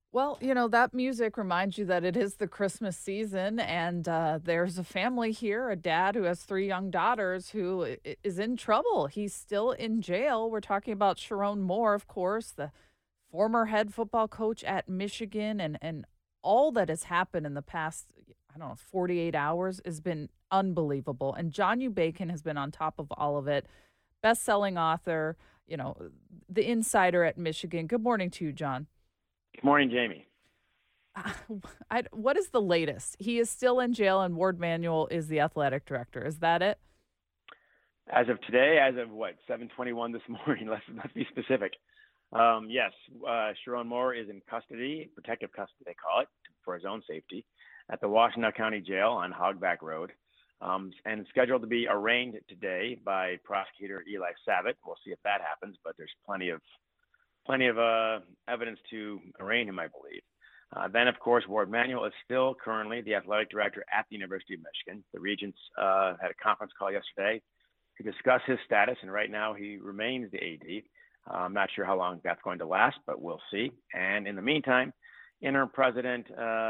Well, that music reminds you that it is the Christmas season, and there's a family here, a dad who has three young daughters who is in trouble. He's still in jail. We're talking about Sharon Moore, of course, the former head football coach at Michigan, and all that has happened in the past, I don't know, 48 hours has been unbelievable. And John U. Bacon has been on top of all of it. Best-selling author, the insider at Michigan. Good morning to you, John. Good morning, Jamie. Uh, what is the latest? He is still in jail, and Ward Manuel is the athletic director. Is that it? As of today, as of what 7:21 this morning, let's be specific. Yes, Sharon Moore is in custody, protective custody they call it, for his own safety, at the Washtenaw County Jail on Hogback Road, and scheduled to be arraigned today by prosecutor Eli Savitt. We'll see if that happens, but there's plenty of evidence to arraign him, I believe. Then, of course, Ward Manuel is still currently the athletic director at the University of Michigan. The Regents had a conference call yesterday to discuss his status, and right now he remains the AD. I'm not sure how long that's going to last, but we'll see. And in the meantime, interim president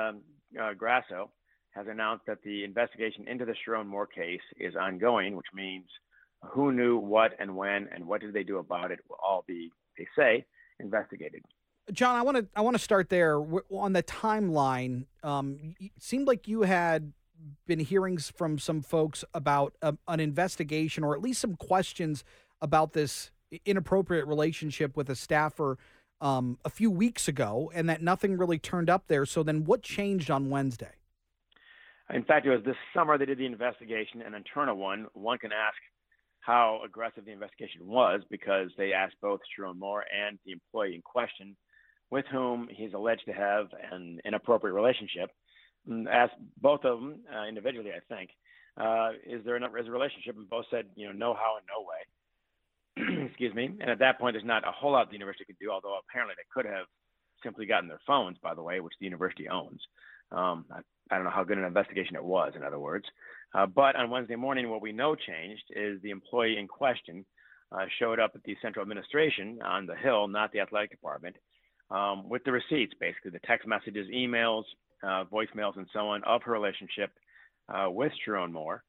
Grasso has announced that the investigation into the Sharon Moore case is ongoing, which means who knew what and when and what did they do about it will all be, they say, investigated. John, I want to start there on the timeline. It seemed like you had been hearings from some folks about an investigation, or at least some questions about this inappropriate relationship with a staffer a few weeks ago, and that nothing really turned up there. So then, what changed on Wednesday? In fact, it was this summer they did the investigation, an internal one. One can ask how aggressive the investigation was because they asked both Sharon Moore and the employee in question, with whom he's alleged to have an inappropriate relationship. Asked both of them individually, I think, is there a relationship? And both said, no how and no way. Excuse me. And at that point, there's not a whole lot the university could do, although apparently they could have simply gotten their phones, by the way, which the university owns. I don't know how good an investigation it was, in other words. But on Wednesday morning, what we know changed is the employee in question showed up at the central administration on the Hill, not the athletic department, with the receipts, basically the text messages, emails, voicemails, and so on of her relationship with Sharon Moore.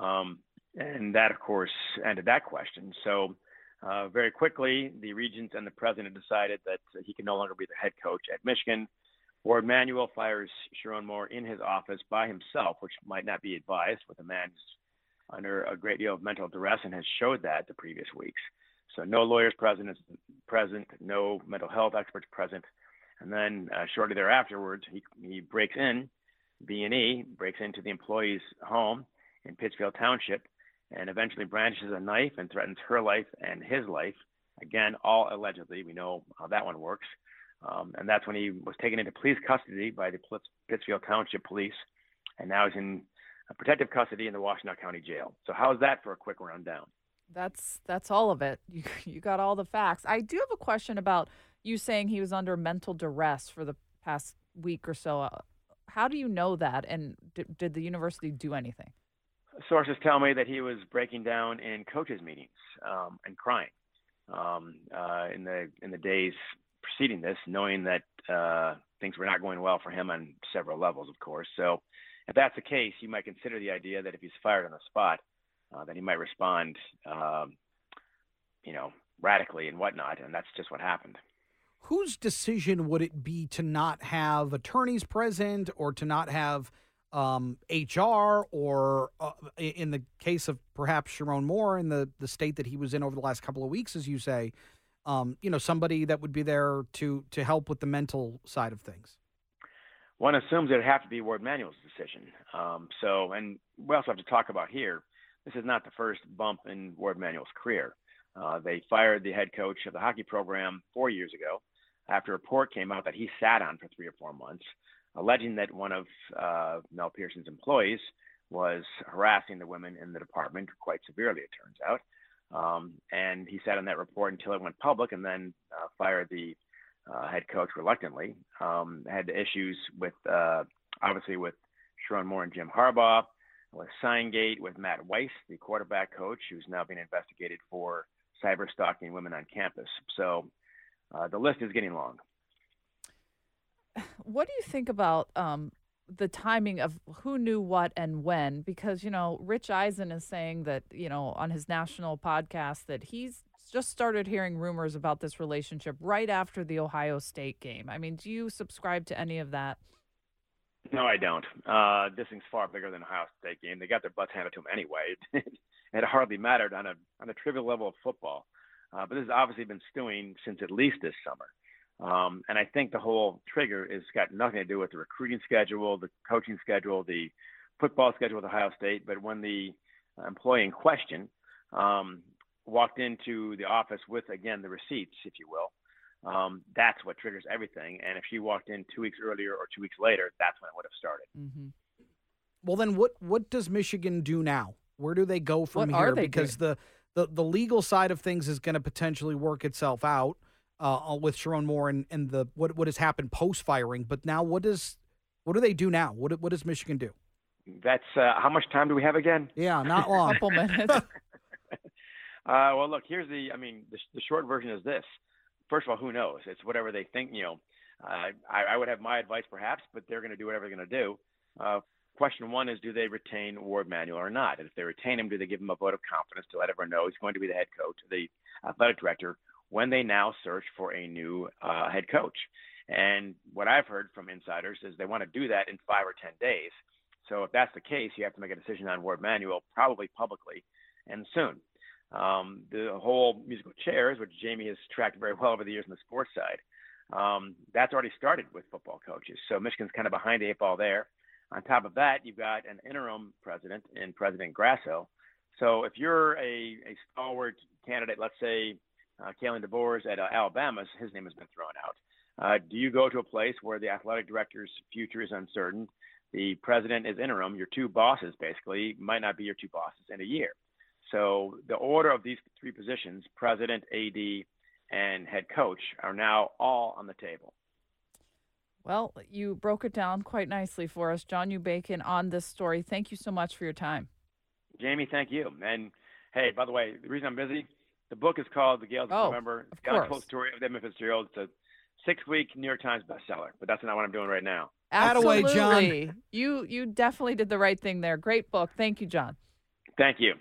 And that, of course, ended that question. So very quickly, the regents and the president decided that he can no longer be the head coach at Michigan. Ward Manuel fires Sharon Moore in his office by himself, which might not be advised with a man who's under a great deal of mental duress and has showed that the previous weeks. So no lawyers present, no mental health experts present. And then shortly thereafterwards, he breaks in, B&E breaks into the employee's home in Pittsfield Township and eventually brandishes a knife and threatens her life and his life. Again, all allegedly. We know how that one works. And that's when he was taken into police custody by the Pittsfield Township Police, and now he's in protective custody in the Washtenaw County Jail. So how's that for a quick rundown? That's all of it. You got all the facts. I do have a question about you saying he was under mental duress for the past week or so. How do you know that? And did the university do anything? Sources tell me that he was breaking down in coaches' meetings and crying in the days preceding this, knowing that things were not going well for him on several levels, of course. So if that's the case, you might consider the idea that if he's fired on the spot, that he might respond, radically and whatnot. And that's just what happened. Whose decision would it be to not have attorneys present, or to not have HR, or in the case of perhaps Sharon Moore, in the state that he was in over the last couple of weeks, as you say, somebody that would be there to help with the mental side of things? One assumes it'd have to be Ward Manuel's decision. And we also have to talk about here, this is not the first bump in Ward Manuel's career. They fired the head coach of the hockey program 4 years ago after a report came out that he sat on for 3 or 4 months, alleging that one of Mel Pearson's employees was harassing the women in the department quite severely, it turns out. And he sat on that report until it went public, and then fired the head coach reluctantly. Had issues with, obviously, with Sharon Moore and Jim Harbaugh, with Signgate, with Matt Weiss, the quarterback coach, who's now being investigated for cyber stalking women on campus. So the list is getting long. What do you think about the timing of who knew what and when? Because, Rich Eisen is saying that, on his national podcast that he's just started hearing rumors about this relationship right after the Ohio State game. I mean, do you subscribe to any of that? No, I don't. This thing's far bigger than the Ohio State game. They got their butts handed to them anyway. It hardly mattered on a trivial level of football. But this has obviously been stewing since at least this summer. And I think the whole trigger has got nothing to do with the recruiting schedule, the coaching schedule, the football schedule with Ohio State. But when the employee in question walked into the office with, again, the receipts, if you will, that's what triggers everything. And if she walked in 2 weeks earlier or 2 weeks later, that's when it would have started. Mm-hmm. Well, then what does Michigan do now? Where do they go from here? Because the legal side of things is going to potentially work itself out with Sherrone Moore and the what has happened post firing. But now what do they do now? What does Michigan do? That's how much time do we have again? Yeah, not long. A couple minutes. Well, look, here's the short version is this. First of all, who knows? It's whatever they think. I would have my advice perhaps, but they're going to do whatever they're going to do. Question one is, do they retain Warde Manuel or not? And if they retain him, do they give him a vote of confidence to let everyone know he's going to be the head coach, the athletic director, when they now search for a new head coach? And what I've heard from insiders is they want to do that in 5 or 10 days. So if that's the case, you have to make a decision on Warde Manuel, probably publicly and soon. The whole musical chairs, which Jamie has tracked very well over the years on the sports side, that's already started with football coaches. So Michigan's kind of behind the 8 ball there. On top of that, you've got an interim president in President Grasso. So if you're a stalwart candidate, let's say Kalen DeBoer at Alabama, his name has been thrown out. Do you go to a place where the athletic director's future is uncertain? The president is interim. Your two bosses, basically, might not be your two bosses in a year. So the order of these 3 positions, president, AD, and head coach, are now all on the table. Well, you broke it down quite nicely for us, John U. Bacon, on this story. Thank you so much for your time. Jamie, thank you. And, hey, by the way, the reason I'm busy, the book is called The Gales of November. Of course. The untold story of Edmund Fitzgerald. It's a 6-week New York Times bestseller, but that's not what I'm doing right now. Absolutely. Attaboy, John. You definitely did the right thing there. Great book. Thank you, John. Thank you.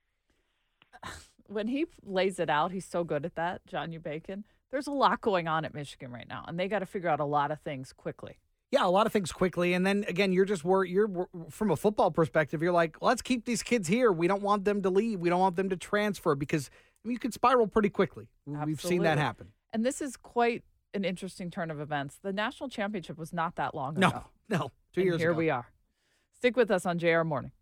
When he lays it out, he's so good at that, John U. Bacon. There's a lot going on at Michigan right now, and they got to figure out a lot of things quickly. Yeah, a lot of things quickly. And then, again, you're from a football perspective, you're like, let's keep these kids here. We don't want them to leave. We don't want them to transfer because you could spiral pretty quickly. Absolutely. We've seen that happen. And this is quite an interesting turn of events. The national championship was not that long ago. No, 2 years ago. Here we are. Stick with us on JR Morning.